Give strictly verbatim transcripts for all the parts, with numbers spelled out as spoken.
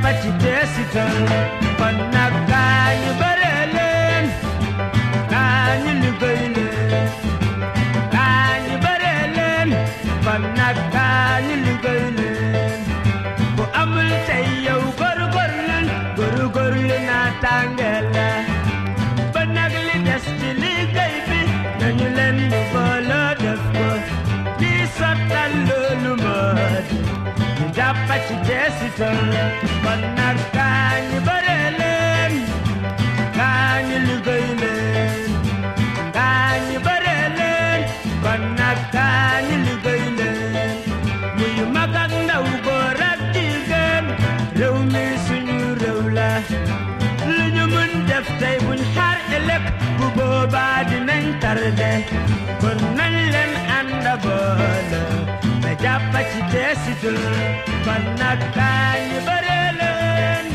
jàppa ci desital kon nag gaañu bare leen gaañu liggéey leen gaañu bare leen kon nag gaañu liggéey leen bu amul tey yow góorgóorlu góorgóorlu naa tàngeel la ba nag li des ci liggéey bi nañu leen ñu booloo def ko di sottal loolu moo di ñu jàppa ci desital kon nag gaañu bare leen gaañu liggéey leen gaañu bare leen kon nag gaañu liggéey leen muy mag ak ndaw góor ak jigéen réew mi suñu réew la lu ñu mën def tey buñ xaar ëllëg bu boobaa dinañ tardé kon nañ leen ànd boole na jàppa ci desital kon nag gaañu bare leen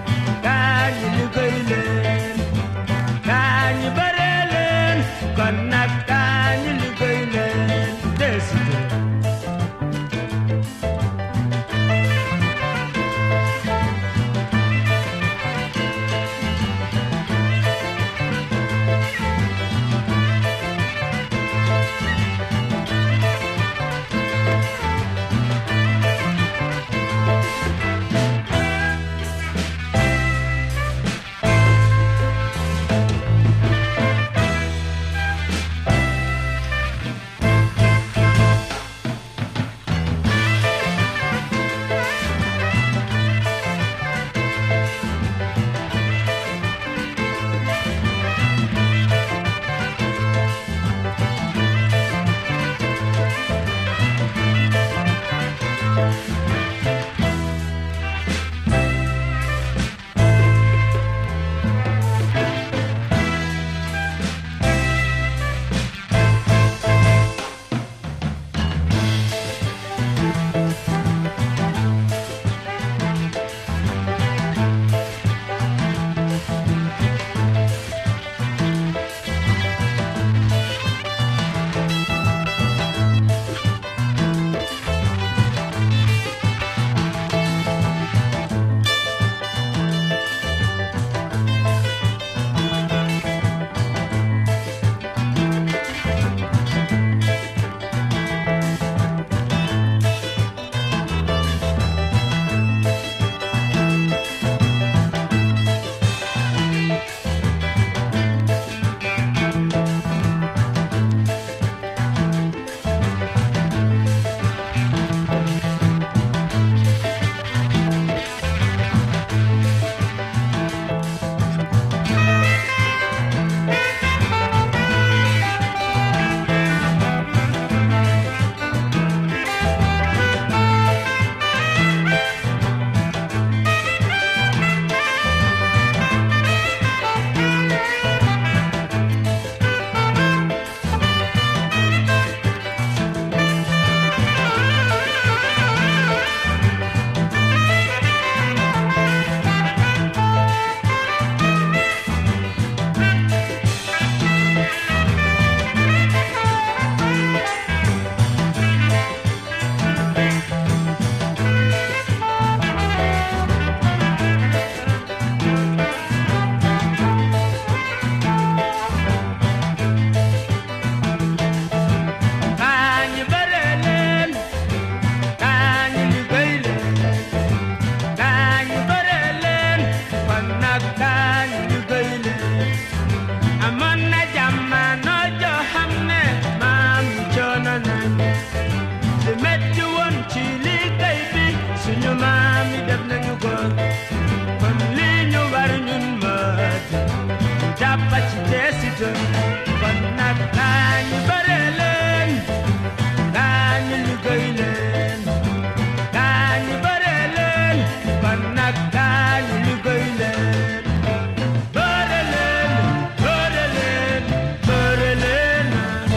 gaañu liggéey leen gaañu bare leen kon nag gaañu liggéey leen desital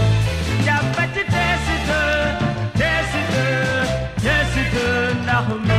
Allahumma